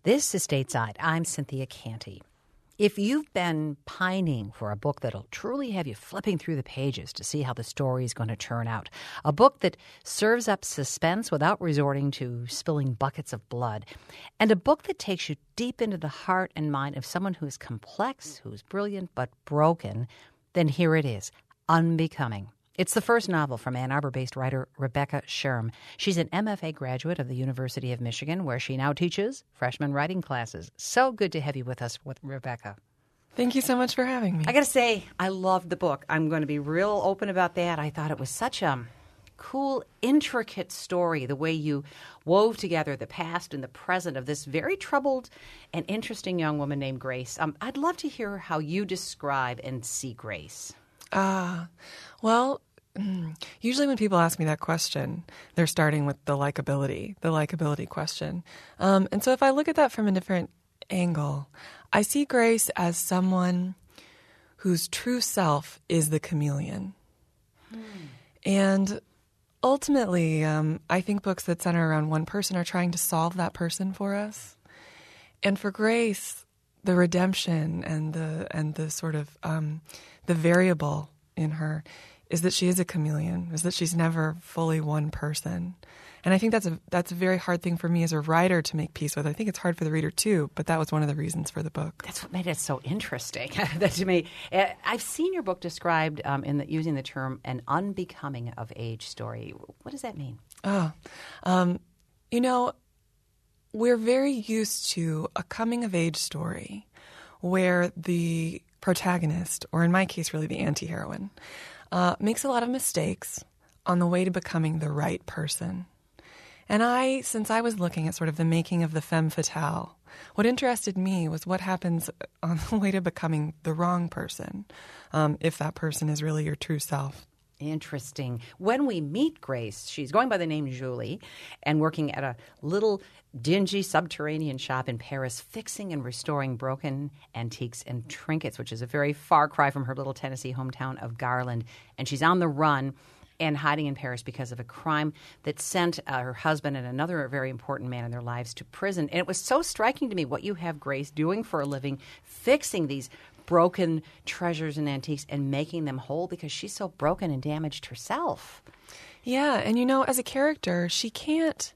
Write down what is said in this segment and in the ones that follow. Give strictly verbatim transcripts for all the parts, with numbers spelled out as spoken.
This is Stateside. I'm Cynthia Canty. If you've been pining for a book that'll truly have you flipping through the pages to see how the story is going to turn out, a book that serves up suspense without resorting to spilling buckets of blood, and a book that takes you deep into the heart and mind of someone who is complex, who's brilliant, but broken, then here it is, Unbecoming. It's the first novel from Ann Arbor-based writer Rebecca Sherm. She's an M F A graduate of the University of Michigan, where she now teaches freshman writing classes. So good to have you with us, with Rebecca. Thank you so much for having me. I got to say, I loved the book. I'm going to be real open about that. I thought it was such a cool, intricate story, the way you wove together the past and the present of this very troubled and interesting young woman named Grace. Um, I'd love to hear how you describe and see Grace. Ah, uh, well, usually when people ask me that question, they're starting with the likability, the likability question. Um, and so if I look at that from a different angle, I see Grace as someone whose true self is the chameleon. Hmm. And ultimately, um, I think books that center around one person are trying to solve that person for us. And for Grace, the redemption and the and the sort of um, the variable in her is that she is a chameleon, is that she's never fully one person. And I think that's a that's a very hard thing for me as a writer to make peace with. I think it's hard for the reader too, but that was one of the reasons for the book. That's what made it so interesting. That to me, I've seen your book described um, in the, using the term an unbecoming of age story. What does that mean? Oh, um, you know, we're very used to a coming-of-age story where the protagonist, or in my case, really the anti-heroine, uh, makes a lot of mistakes on the way to becoming the right person. And I, since I was looking at sort of the making of the femme fatale, what interested me was what happens on the way to becoming the wrong person, um, if that person is really your true self. Interesting. When we meet Grace, she's going by the name Julie and working at a little dingy subterranean shop in Paris, fixing and restoring broken antiques and trinkets, which is a very far cry from her little Tennessee hometown of Garland. And she's on the run and hiding in Paris because of a crime that sent uh, her husband and another very important man in their lives to prison. And it was so striking to me what you have Grace doing for a living, fixing these broken treasures and antiques and making them whole because she's so broken and damaged herself. Yeah, and you know, as a character, she can't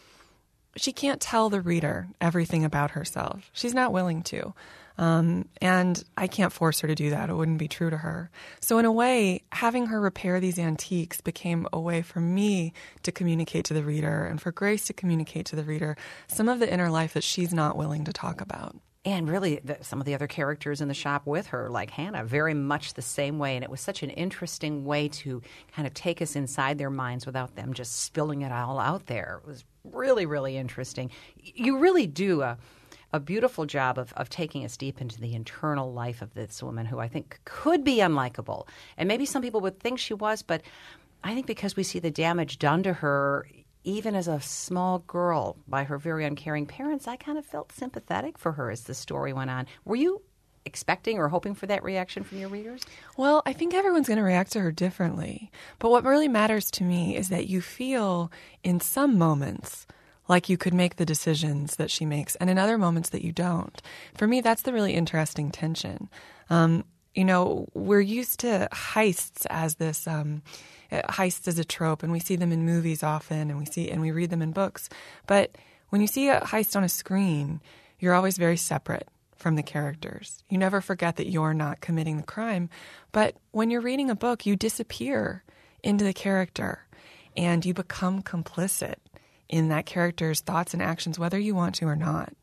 she can't tell the reader everything about herself. She's not willing to. Um, and I can't force her to do that. It wouldn't be true to her. So in a way, having her repair these antiques became a way for me to communicate to the reader and for Grace to communicate to the reader some of the inner life that she's not willing to talk about. And really, the, some of the other characters in the shop with her, like Hannah, very much the same way. And it was such an interesting way to kind of take us inside their minds without them just spilling it all out there. It was really, really interesting. You really do a, a beautiful job of, of taking us deep into the internal life of this woman who I think could be unlikable. And maybe some people would think she was, but I think because we see the damage done to her even as a small girl by her very uncaring parents, I kind of felt sympathetic for her as the story went on. Were you expecting or hoping for that reaction from your readers? Well, I think everyone's going to react to her differently. But what really matters to me is that you feel in some moments like you could make the decisions that she makes, and in other moments that you don't. For me, that's the really interesting tension. Um, you know, we're used to heists as this um, heists as a trope, and we see them in movies often, and we see and we read them in books. But when you see a heist on a screen, you're always very separate from the characters. You never forget that you're not committing the crime. But when you're reading a book, you disappear into the character, and you become complicit in that character's thoughts and actions, whether you want to or not.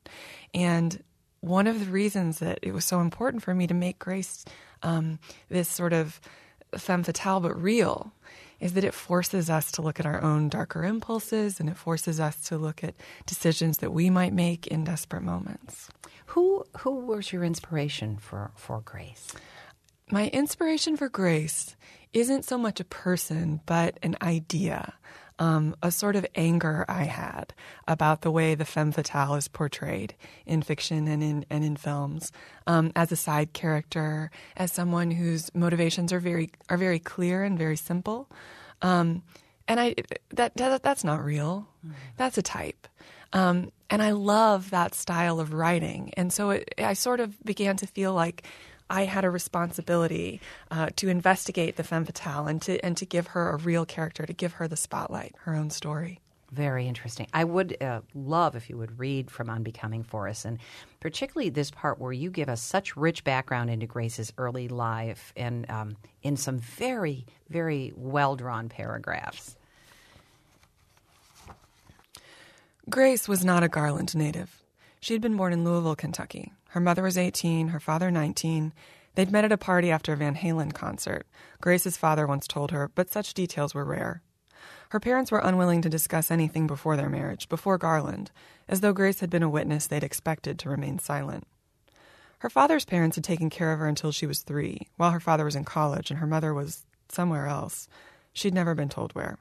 And one of the reasons that it was so important for me to make Grace um, this sort of femme fatale but real is that it forces us to look at our own darker impulses, and it forces us to look at decisions that we might make in desperate moments. Who who was your inspiration for, for Grace? My inspiration for Grace isn't so much a person, but an idea. Um, a sort of anger I had about the way the femme fatale is portrayed in fiction and in and in films, um, as a side character, as someone whose motivations are very are very clear and very simple, um, and I that, that that's not real. Mm-hmm. That's a type. Um, and I love that style of writing. And so it, I sort of began to feel like I had a responsibility uh, to investigate the femme fatale and to and to give her a real character, to give her the spotlight, her own story. Very interesting. I would uh, love if you would read from Unbecoming for us, and particularly this part where you give us such rich background into Grace's early life and um, in some very, very well-drawn paragraphs. Grace was not a Garland native. She had been born in Louisville, Kentucky. Her mother was eighteen, her father nineteen. They'd met at a party after a Van Halen concert. Grace's father once told her, but such details were rare. Her parents were unwilling to discuss anything before their marriage, before Garland, as though Grace had been a witness they'd expected to remain silent. Her father's parents had taken care of her until she was three, while her father was in college and her mother was somewhere else. She'd never been told where.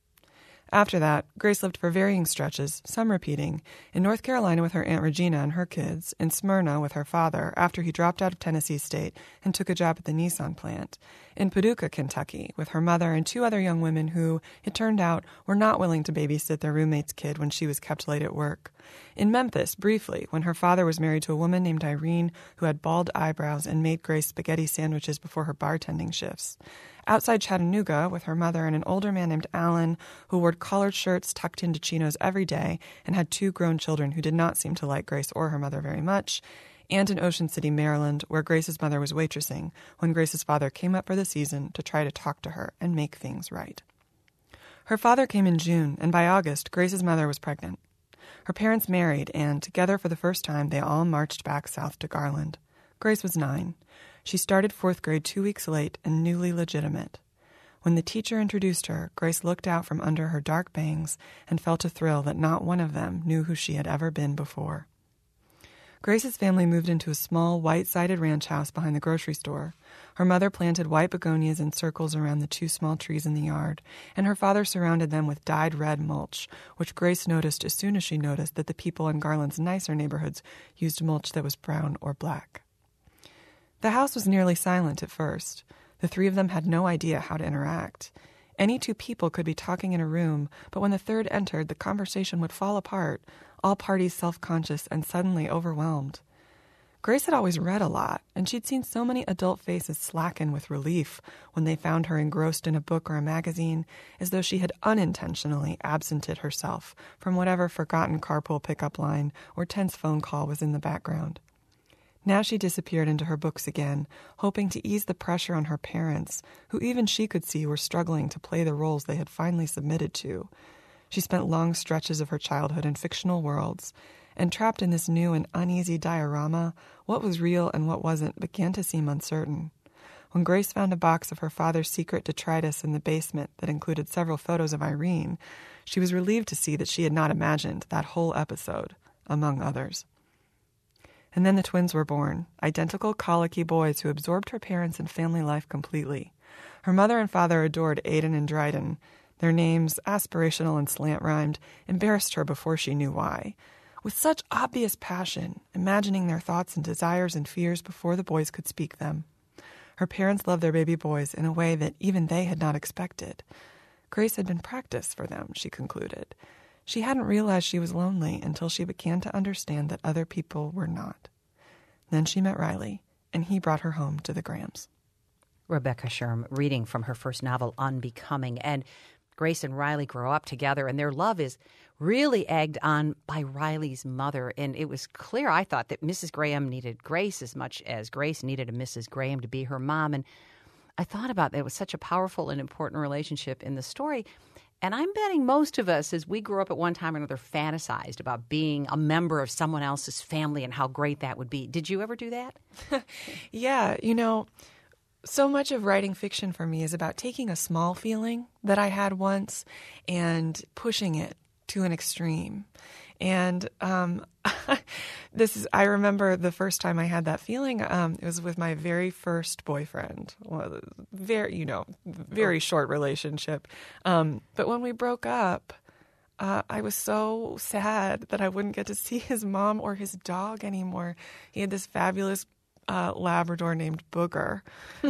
After that, Grace lived for varying stretches, some repeating, in North Carolina with her Aunt Regina and her kids, in Smyrna with her father after he dropped out of Tennessee State and took a job at the Nissan plant, in Paducah, Kentucky, with her mother and two other young women who, it turned out, were not willing to babysit their roommate's kid when she was kept late at work, in Memphis, briefly, when her father was married to a woman named Irene who had bald eyebrows and made Grace spaghetti sandwiches before her bartending shifts, outside Chattanooga with her mother and an older man named Alan who wore collared shirts tucked into chinos every day and had two grown children who did not seem to like Grace or her mother very much, and in Ocean City, Maryland, where Grace's mother was waitressing when Grace's father came up for the season to try to talk to her and make things right. Her father came in June, and by August, Grace's mother was pregnant. Her parents married, and together for the first time, they all marched back south to Garland. Grace was nine. She started fourth grade two weeks late and newly legitimate. When the teacher introduced her, Grace looked out from under her dark bangs and felt a thrill that not one of them knew who she had ever been before. Grace's family moved into a small, white-sided ranch house behind the grocery store. Her mother planted white begonias in circles around the two small trees in the yard, and her father surrounded them with dyed red mulch, which Grace noticed as soon as she noticed that the people in Garland's nicer neighborhoods used mulch that was brown or black. The house was nearly silent at first. The three of them had no idea how to interact. Any two people could be talking in a room, but when the third entered, the conversation would fall apart, all parties self-conscious and suddenly overwhelmed. Grace had always read a lot, and she'd seen so many adult faces slacken with relief when they found her engrossed in a book or a magazine, as though she had unintentionally absented herself from whatever forgotten carpool pickup line or tense phone call was in the background. Now she disappeared into her books again, hoping to ease the pressure on her parents, who even she could see were struggling to play the roles they had finally submitted to. She spent long stretches of her childhood in fictional worlds, and trapped in this new and uneasy diorama, what was real and what wasn't began to seem uncertain. When Grace found a box of her father's secret detritus in the basement that included several photos of Irene, she was relieved to see that she had not imagined that whole episode, among others. And then the twins were born, identical colicky boys who absorbed her parents and family life completely. Her mother and father adored Aiden and Dryden. Their names, aspirational and slant-rhymed, embarrassed her before she knew why. With such obvious passion, imagining their thoughts and desires and fears before the boys could speak them. Her parents loved their baby boys in a way that even they had not expected. Grace had been practice for them, she concluded. She hadn't realized she was lonely until she began to understand that other people were not. Then she met Riley, and he brought her home to the Grahams. Rebecca Sherm reading from her first novel, Unbecoming. And Grace and Riley grow up together, and their love is really egged on by Riley's mother. And it was clear, I thought, that Missus Graham needed Grace as much as Grace needed a Missus Graham to be her mom. And I thought about that. It was such a powerful and important relationship in the story. And I'm betting most of us, as we grew up at one time or another, fantasized about being a member of someone else's family and how great that would be. Did you ever do that? Yeah, you know, so much of writing fiction for me is about taking a small feeling that I had once and pushing it to an extreme. And um, this is, I remember the first time I had that feeling, um, it was with my very first boyfriend. Well, very, you know, very short relationship. Um, but when we broke up, uh, I was so sad that I wouldn't get to see his mom or his dog anymore. He had this fabulous uh, Labrador named Booger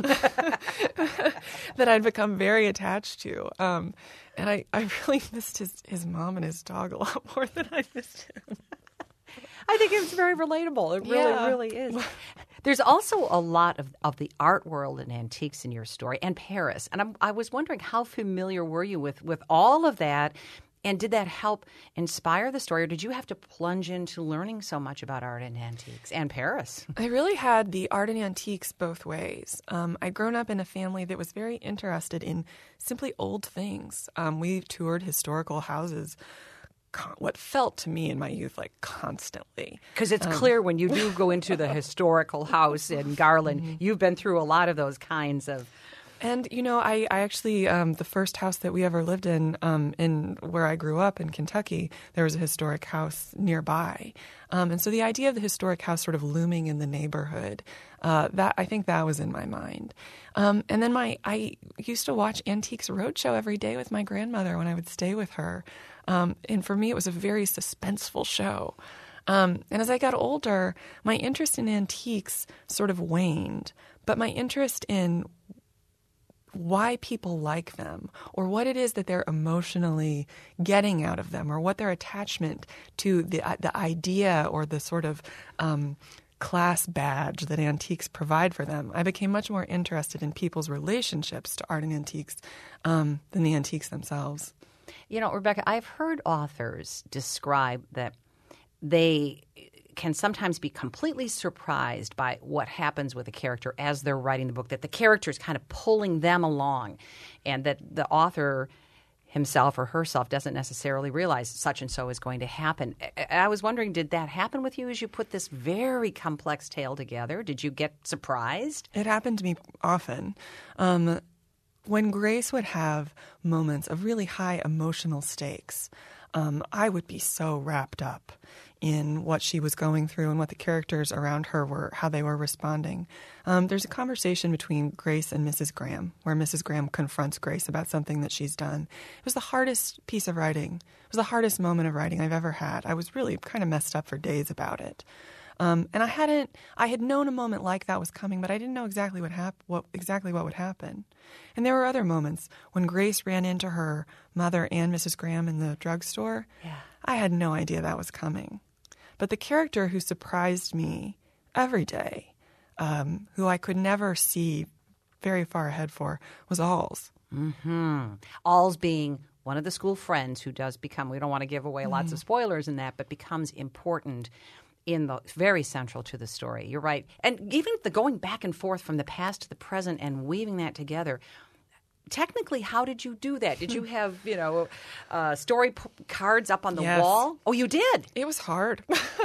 that I'd become very attached to. Um, and I, I really missed his, his mom and his dog a lot more than I missed him. I think it's very relatable. It really, Yeah. really is. There's also a lot of, of the art world and antiques in your story, and Paris. And I'm, I was wondering, how familiar were you with, with all of that? And did that help inspire the story, or did you have to plunge into learning so much about art and antiques and Paris? I really had the art and antiques both ways. Um, I'd grown up in a family that was very interested in simply old things. Um, we toured historical houses, con- what felt to me in my youth like constantly. Because it's um, clear when you do go into the historical house in Garland, mm-hmm. you've been through a lot of those kinds of... And, you know, I, I actually, um, the first house that we ever lived in, um, in where I grew up in Kentucky, there was a historic house nearby. Um, and so the idea of the historic house sort of looming in the neighborhood, uh, that I think that was in my mind. Um, and then my I used to watch Antiques Roadshow every day with my grandmother when I would stay with her. Um, and for me, it was a very suspenseful show. Um, and as I got older, my interest in antiques sort of waned. But my interest in why people like them, or what it is that they're emotionally getting out of them, or what their attachment to the the idea or the sort of um, class badge that antiques provide for them. I became much more interested in people's relationships to art and antiques um, than the antiques themselves. You know, Rebecca, I've heard authors describe that they can sometimes be completely surprised by what happens with a character as they're writing the book, that the character is kind of pulling them along, and that the author himself or herself doesn't necessarily realize such and so is going to happen. I was wondering, did that happen with you as you put this very complex tale together? Did you get surprised? It happened to me often. Um, when Grace would have moments of really high emotional stakes, um, I would be so wrapped up in what she was going through and what the characters around her were, how they were responding. Um, there's a conversation between Grace and Missus Graham where Missus Graham confronts Grace about something that she's done. It was the hardest piece of writing. It was the hardest moment of writing I've ever had. I was really kind of messed up for days about it. Um, and I hadn't, I had known a moment like that was coming, but I didn't know exactly what hap- what exactly what would happen. And there were other moments when Grace ran into her mother and Missus Graham in the drugstore. Yeah. I had no idea that was coming. But the character who surprised me every day, um, who I could never see very far ahead for, was Alls. Mm-hmm. Alls being one of the school friends who does become, we don't want to give away mm-hmm. lots of spoilers in that, but becomes important in the very central to the story. You're right. And even the going back and forth from the past to the present and weaving that together, technically, how did you do that? Did you have, you know, uh, story p- cards up on the yes. wall? Oh, you did? It was hard.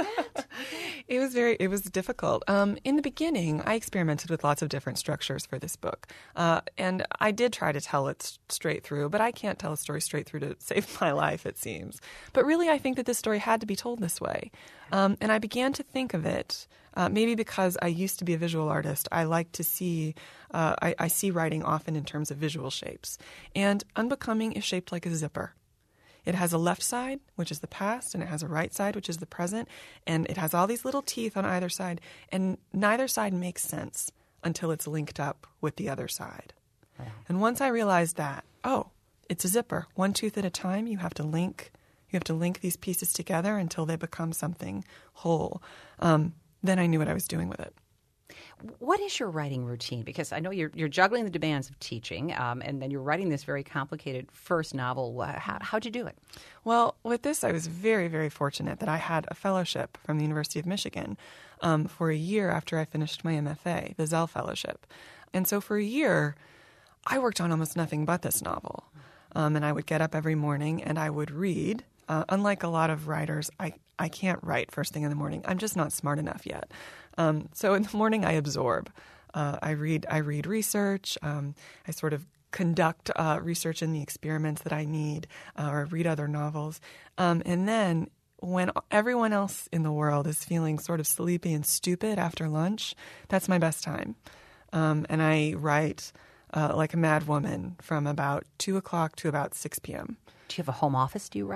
It was very, it was difficult. Um, in the beginning, I experimented with lots of different structures for this book. Uh, and I did try to tell it s- straight through, but I can't tell a story straight through to save my life, it seems. But really, I think that this story had to be told this way. Um, and I began to think of it, uh, maybe because I used to be a visual artist. I like to see, uh, I, I see writing often in terms of visual shapes. And Unbecoming is shaped like a zipper. It has a left side, which is the past, and it has a right side, which is the present, and it has all these little teeth on either side, and neither side makes sense until it's linked up with the other side. Wow. And once I realized that, oh, it's a zipper. One tooth at a time, you have to link you have to link these pieces together until they become something whole. Um, then I knew what I was doing with it. What is your writing routine? Because I know you're you're juggling the demands of teaching, um, and then you're writing this very complicated first novel. How, how'd you do it? Well, with this, I was very, very fortunate that I had a fellowship from the University of Michigan um, for a year after I finished my M F A, the Zell Fellowship. And so for a year, I worked on almost nothing but this novel. Um, and I would get up every morning and I would read. Uh, unlike a lot of writers, I, I can't write first thing in the morning. I'm just not smart enough yet. Um, so in the morning, I absorb. Uh, I read. I read research. Um, I sort of conduct uh, research in the experiments that I need, uh, or read other novels. Um, and then, when everyone else in the world is feeling sort of sleepy and stupid after lunch, that's my best time. Um, and I write uh, like a mad woman from about two o'clock to about six p.m. Do you have a home office? Do you write at?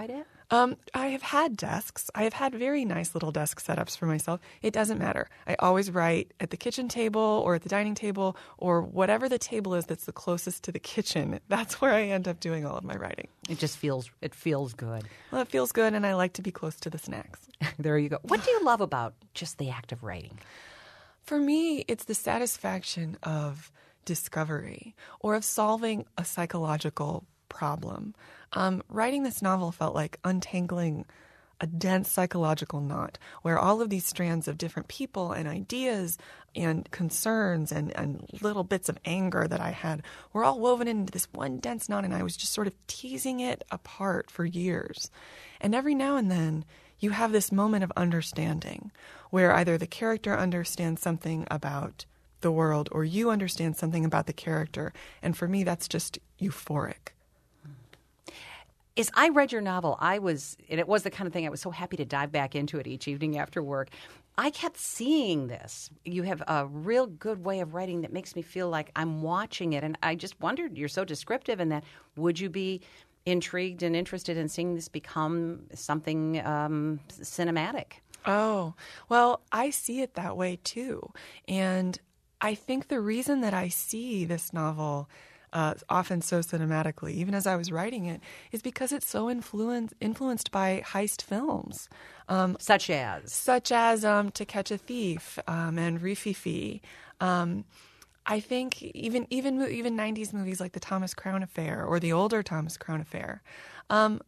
Um, I have had desks. I have had very nice little desk setups for myself. It doesn't matter. I always write at the kitchen table or at the dining table or whatever the table is that's the closest to the kitchen. That's where I end up doing all of my writing. It just feels it feels good. Well, it feels good, and I like to be close to the snacks. There you go. What do you love about just the act of writing? For me, it's the satisfaction of discovery or of solving a psychological problem. Um, writing this novel felt like untangling a dense psychological knot where all of these strands of different people and ideas and concerns and, and little bits of anger that I had were all woven into this one dense knot, and I was just sort of teasing it apart for years. And every now and then, you have this moment of understanding where either the character understands something about the world or you understand something about the character. And for me, that's just euphoric. As I read your novel, I was, and it was the kind of thing I was so happy to dive back into it each evening after work. I kept seeing this. You have a real good way of writing that makes me feel like I'm watching it. And I just wondered, you're so descriptive in that, would you be intrigued and interested in seeing this become something um, cinematic? Oh, well, I see it that way too. And I think the reason that I see this novel uh, often so cinematically, even as I was writing it, is because it's so influenced influenced by heist films. Um, such as? Such as um, To Catch a Thief um, and Rififi. Um I think even even even nineties movies like the Thomas Crown Affair or the older Thomas Crown Affair, um,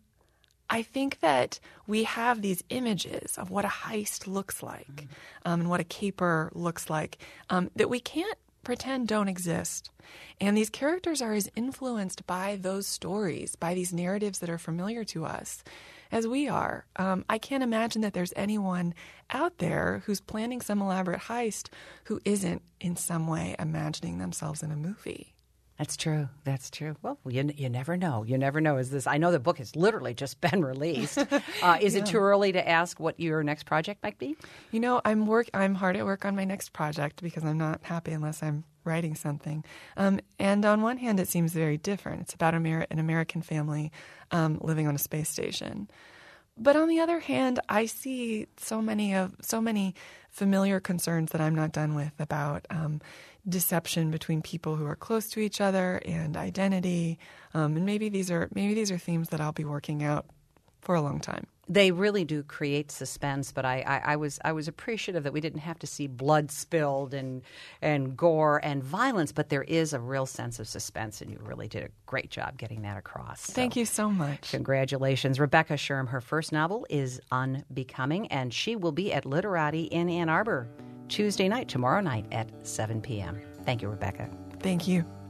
I think that we have these images of what a heist looks like um, and what a caper looks like um, that we can't pretend don't exist. And these characters are as influenced by those stories, by these narratives that are familiar to us, as we are. Um, I can't imagine that there's anyone out there who's planning some elaborate heist who isn't in some way imagining themselves in a movie. That's true. That's true. Well, you you never know. You never know. Is this? I know the book has literally just been released. Uh, is yeah. it too early to ask what your next project might be? You know, I'm work. I'm hard at work on my next project because I'm not happy unless I'm writing something. Um, and on one hand, it seems very different. It's about Amer- an American family um, living on a space station. But on the other hand, I see so many of so many familiar concerns that I'm not done with about um, deception between people who are close to each other and identity. Um, and maybe these are maybe these are themes that I'll be working out for a long time. They really do create suspense, but I, I, I was I was appreciative that we didn't have to see blood spilled and and gore and violence, but there is a real sense of suspense, and you really did a great job getting that across. So, thank you so much. Congratulations. Rebecca Sherm, her first novel is Unbecoming, and she will be at Literati in Ann Arbor Tuesday night, tomorrow night at seven p.m. Thank you, Rebecca. Thank you.